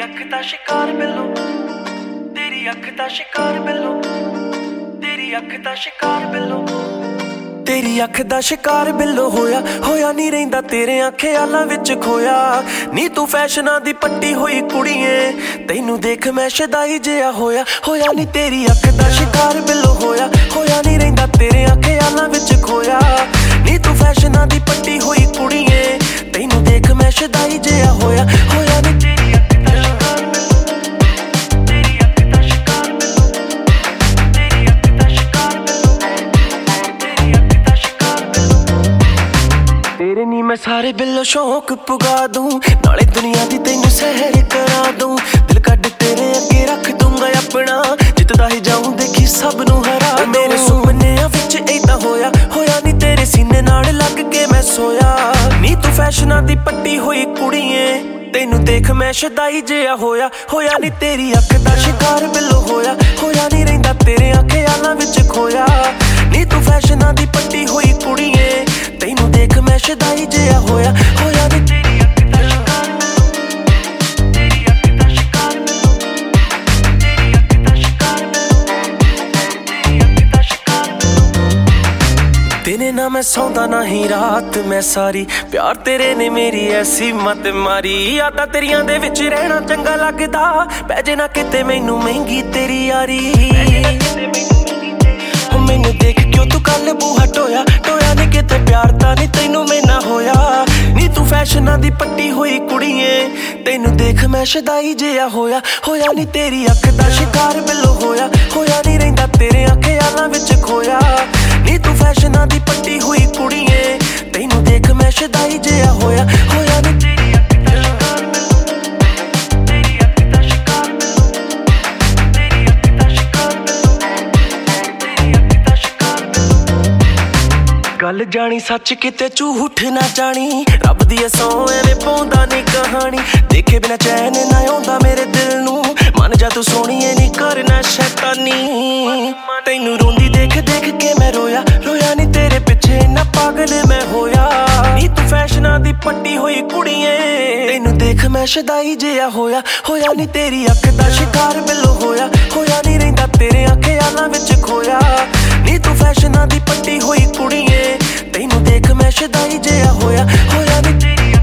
ਅੱਖ ਦਾ ਸ਼ਿਕਾਰ ਬਿੱਲੋ, ਤੇਰੀ ਅੱਖ ਦਾ ਸ਼ਿਕਾਰ ਬਿੱਲੋ, ਤੇਰੀ ਅੱਖ ਦਾ ਸ਼ਿਕਾਰ ਬਿੱਲੋ, ਤੇਰੀ ਅੱਖ ਦਾ ਸ਼ਿਕਾਰ ਬਿੱਲੋ ਹੋਇਆ ਹੋਇਆ ਨਹੀਂ ਰਹਿੰਦਾ ਤੇਰਿਆਂ ਖਿਆਲਾਂ ਵਿੱਚ ਖੋਇਆ ਨੀ ਤੂੰ ਫੈਸ਼ਨਾਂ ਦੀ ਪੱਟੀ ਹੋਈ ਕੁੜੀਏ ਤੈਨੂੰ ਦੇਖ ਮੈਂ ਸ਼ਦਾਈ ਜਿਹਾ ਹੋਇਆ ਹੋਇਆ ਨੀ ਤੇਰੀ ਅੱਖ ਦਾ ਸ਼ਿਕਾਰ ਬਿੱਲੋ ਹੋਇਆ ਹੋਇਆ ਨਹੀਂ ਰਹਿੰਦਾ ਤੇਰਿਆਂ ਖਿਆਲਾਂ ਵਿੱਚ ਖੋਇਆ ਨੀ ਤੂੰ ਫੈਸ਼ਨਾਂ ਦੀ ਪੱਟੀ ਹੋਈ ਕੁੜੀਏ ਤੈਨੂੰ ਦੇਖ ਮੈਂ ਸ਼ਦਾਈ ਜਿਹਾ ਹੋਇਆ ਹੋਇਆ ਨੀ ਤੇਰੀ ਅੱਖ ਦਾ ਸ਼ਿਕਾਰ ਬਿੱਲੋ, ਤੇਰੀ ਅੱਖ ਦਾ ਸ਼ਿਕਾਰ ਬਿੱਲੋ, ਤੇਰੀ ਅੱਖ ਦਾ ਸ਼ਿਕਾਰ ਬਿੱਲੋ, ਤੇਰੀ ਅੱਖ ਦਾ ਸ਼ਿਕਾਰ ਬਿੱਲੋ। ਤੇਰੇ ਨੀ ਮੈਂ ਸਾਰੇ ਬਿੱਲੋ ਸ਼ੌਕ ਪੁਗਾ ਦੂੰ ਨਾਲੇ ਦੁਨੀਆ ਦੀ ਤੈਨੂੰ ਸਹਿਰ ਕਰਾ ਦੂੰ ਦਿਲ ਕੱਢ ਤੇਰੇ ਅੱਗੇ ਰੱਖ ਦੂੰਗਾ ਆਪਣਾ ਜਿੱਤਦਾ ਹੀ ਜਾਊਂ ਦੇਖੀ ਸਭ ਨੂੰ ਹਰਾ ਦੂੰ ਮੇਰੇ ਸੁਪਨਿਆਂ ਵਿੱਚ ਏਦਾਂ ਹੋਇਆ ਹੋਇਆ ਨੀ ਤੇਰੇ ਸੀਨੇ ਨਾਲ ਲੱਗ ਕੇ ਮੈਂ ਸੋਇਆ ਨੀ ਤੂੰ ਫੈਸ਼ਨਾਂ ਦੀ ਪੱਟੀ ਹੋਈ ਕੁੜੀਏ ਤੈਨੂੰ ਦੇਖ ਮੈਂ ਸ਼ਦਾਈ ਜਿਹਾ ਹੋਇਆ ਹੋਇਆ ਨੀ ਤੇਰੀ ਅੱਖ ਦਾ ਸ਼ਿਕਾਰ ਬਿੱਲੋ ਹੋਇਆ ਹੋਇਆ ਨੀ ਰਹਿੰਦਾ ਤੇਰਿਆਂ ਖਿਆਲਾਂ ਵਿੱਚ ਖੋਇਆ ਨੀ ਤੂੰ ਫੈਸ਼ਨਾਂ ਦੀ ਪੱਟੀ ਹੋਈ ਕੁੜੀਏ ਤੈਨੂੰ ਦੇਖ ਮੈਂ ਸ਼ਦਾਈ ਜਿਹਾ ਹੋਇਆ ਹੋਇਆ ਨੀ ਤੇਰੀ ਅੱਖ ਦਾ ਸ਼ਿਕਾਰ ਬਿੱਲੋ, ਤੇਰੀ ਅੱਖ ਦਾ ਸ਼ਿਕਾਰ ਬਿੱਲੋ, ਤੇਰੀ ਅੱਖ ਦਾ ਸ਼ਿਕਾਰ ਬਿੱਲੋ, ਤੇਰੀ ਅੱਖ ਦਾ ਸ਼ਿਕਾਰ ਬਿੱਲੋ। ਦਿਨੇ ਨਾ ਮੈਂ ਸੌਂਦਾ ਨਾ ਹੀ ਰਾਤ ਮੈਂ ਸਾਰੀ ਪਿਆਰ ਤੇਰੇ ਨੇ ਮੇਰੀ ਐਸੀ ਮਤ ਮਾਰੀ ਯਾਦਾਂ ਤੇਰੀਆਂ ਦੇ ਵਿੱਚ ਰਹਿਣਾ ਚੰਗਾ ਲੱਗਦਾ ਪੈ ਜੇ ਨਾ ਕਿਤੇ ਮੈਨੂੰ ਮਹਿੰਗੀ ਤੇਰੀ ਯਾਰੀ ਮੈਨੂੰ ਦੇਖ ਕਿਉਂ ਤੂੰ ਕੱਲ ਬੂਹਾ ਟੋਇਆ ਟੋਇਆ ਨੀ ਕਿਤੇ ਪਿਆਰ ਤਾਂ ਨੀ ਤੈਨੂੰ ਮੈਨਾ ਹੋਇਆ ਨੀ ਤੂੰ ਫੈਸ਼ਨਾਂ ਦੀ ਪੱਟੀ ਹੋਈ ਕੁੜੀਏ ਤੈਨੂੰ ਦੇਖ ਮੈਂ ਸ਼ਦਾਈ ਜਿਹਾ ਹੋਇਆ ਹੋਇਆ ਨੀ ਤੇਰੀ ਅੱਖ ਦਾ ਸ਼ਿਕਾਰ ਬਿੱਲੋ ਹੋਇਆ ਹੋਇਆ ਨੀ ਰਹਿੰਦਾ ਤੇਰਿਆਂ ਖਿਆਲਾਂ ਵਿੱਚ ਖੋਇਆ ਨੀ ਤੂੰ ਫੈਸ਼ਨਾਂ ਦੀ ਪੱਟੀ ਹੋਈ ਕੁੜੀਏ ਤੈਨੂੰ ਦੇਖ ਮੈਂ ਸ਼ਦਾਈ ਜਿਹਾ ਹੋਇਆ ਹੋਇਆ ਨੀ ਤੇਰੀ ਅੱਖ ਦਾ ਸ਼ਿਕਾਰ ਬਿੱਲੋ, ਤੇਰੀ ਅੱਖ ਦਾ ਸ਼ਿਕਾਰ ਬਿੱਲੋ, ਤੇਰੀ ਅੱਖ ਦਾ ਸ਼ਿਕਾਰ ਬਿੱਲੋ, ਤੇਰੀ ਅੱਖ ਦਾ ਸ਼ਿਕਾਰ ਬਿੱਲੋ। ਗੱਲ ਜਾਣੀ ਸੱਚ ਕਿਤੇ ਝੂਠ ਨਾ ਜਾਣੀ ਰੱਬ ਦੀ ਸੌਂ ਐਵੇਂ ਪਾਉਂਦਾ ਨੀ ਕਹਾਣੀ ਦੇਖੇ ਬਿਨਾ ਚੈਨ ਨਾ ਆਉਂਦਾ ਮੇਰੇ ਦਿਲ ਨੂੰ ਮਨ ਜਾ ਤੂੰ ਸੋਹਣੀਏ ਨੀ ਕਰਨਾ ਸ਼ੈਤਾਨੀ ਤੈਨੂੰ ਰੋਂਦੀ ਦੇਖ ਦੇਖ ਕੇ ਮੈਂ ਰੋਇਆ ਰੋਇਆ ਨੀ ਤੇਰੇ ਪਿੱਛੇ ਨਾ ਪਾਗਲ ਮੈਂ ਹੋਇਆ ਨੀ ਤੂੰ ਫੈਸ਼ਨਾਂ ਦੀ ਪੱਟੀ ਹੋਈ ਕੁੜੀਏ ਤੈਨੂੰ ਦੇਖ ਮੈਂ ਸ਼ਦਾਈ ਜਿਹਾ ਹੋਇਆ ਹੋਇਆ ਨੀ ਤੇਰੀ ਅੱਖ ਦਾ ਸ਼ਿਕਾਰ ਬਿੱਲੋ ਹੋਇਆ ਹੋਇਆ ਨੀ ਰਹਿੰਦਾ ਤੇਰਿਆਂ ਖਿਆਲਾਂ ਵਿੱਚ ਖੋਇਆ ਨੀ ਤੂੰ ਫੈਸ਼ਨਾਂ ਦੀ ਪੱਟੀ ਹੋਈ ਕੁੜੀਏ ਤੈਨੂੰ ਦੇਖ ਮੈਂ ਸ਼ਦਾਈ ਜਿਹਾ ਹੋਇਆ ਹੋਇਆ ਨੀ ਤੇਰੀ